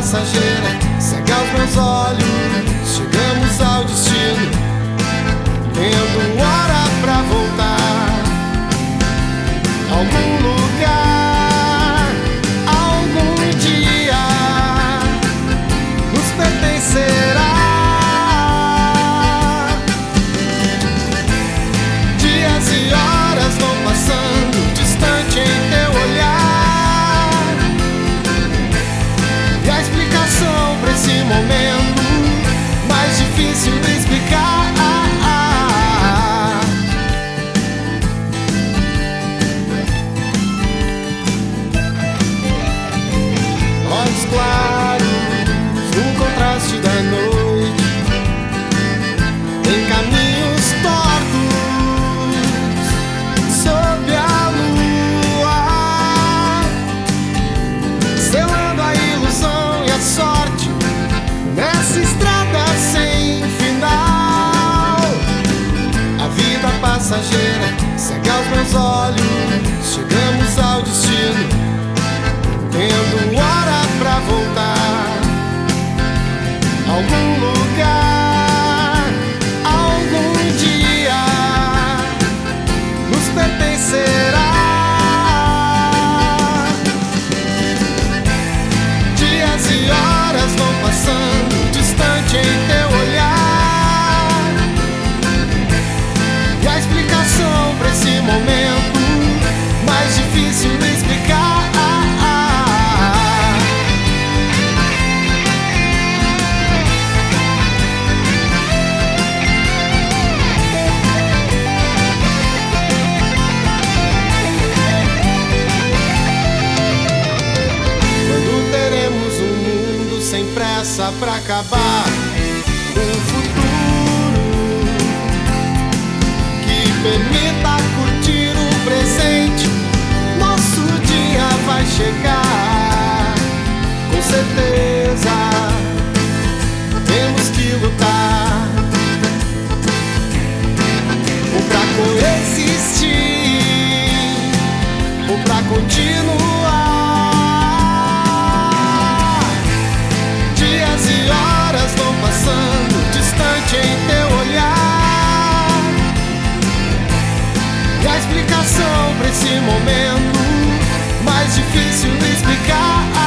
passageira cega aos meus olhos. Chegamos ao destino, tendo hora pra voltar. Algum lugar, algum dia nos pertencerá. Dias e horas vão passando, distante em teu olhar. E a explicação pra esse momento mais difícil de explicar. Olhos claros no contraste da noite, em caminhos tortos sob a lua, selando a ilusão e a sorte nessa estrada sem final. A vida passageira cega aos meus olhos. Chegamos ao destino, tendo hora pra voltar. Algum lugar, algum dia nos pertencerá. Dias e horas vão passando, distante em teu olhar. E a explicação pra esse momento mais difícil de explicar. Pressa pra acabar, um futuro que permita curtir o presente. Nosso dia vai chegar, com certeza temos que lutar, ou pra coexistir, ou pra continuar. E horas vão passando, distante em teu olhar. E a explicação pra esse momento mais difícil de explicar.